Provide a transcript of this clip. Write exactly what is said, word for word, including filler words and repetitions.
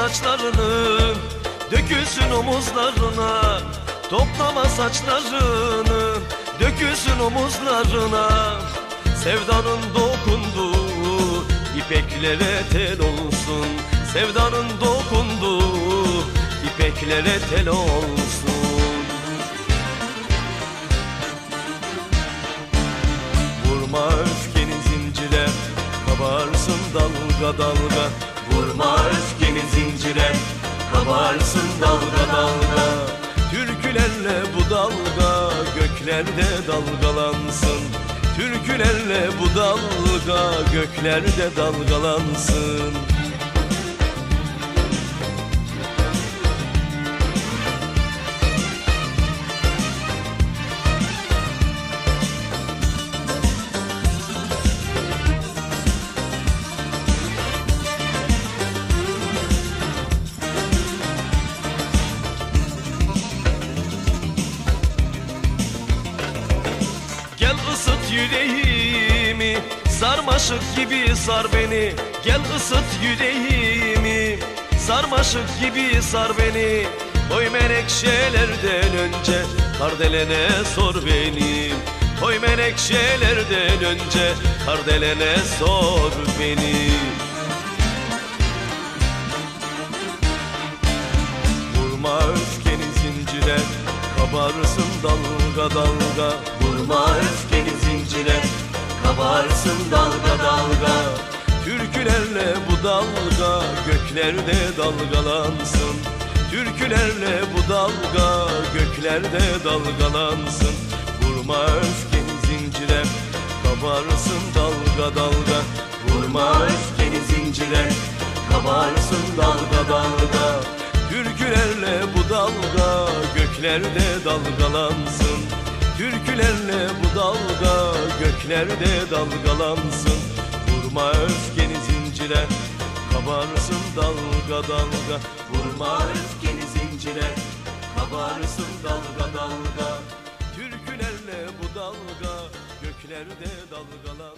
saçlarını, dökülsün omuzlarına. Toplama saçlarını, dökülsün omuzlarına. Sevdanın dokunduğu ipeklere tel olsun. Sevdanın dokunduğu ipeklere tel olsun. Vurma öfkeni zincire, kabarsın dalga dalga. Vurma öfkeni zincire, kabarsın dalga dalga. Türkülerle bu dalga göklerde dalgalansın. Türkülerle bu dalga göklerde dalgalansın. Gel ısıt yüreğimi, sarmaşık gibi sar beni. Gel ısıt yüreğimi, sarmaşık gibi sar beni. Koy menekşelerden önce kardelene sor beni. Koy menekşelerden önce kardelene sor beni. Vurma öfkeni zincire, kabarsın dalga dalga. Vurma öfkeni zincire, kabarsın dalga dalga. Türkülerle bu dalga göklerde dalgalansın. Türkülerle bu dalga göklerde dalgalansın. Vurma öfkeni zincire, kabarsın dalga dalga. Vurma öfkeni zincire, kabarsın dalga dalga. Türkülerle bu dalga göklerde dalgalansın. Türkülerle bu dalga göklerde dalgalansın. Vurma öfkeni zincire, kabarsın dalga dalga. Vurma öfkeni zincire, kabarsın dalga dalga. Türkülerle bu dalga göklerde dalgalansın.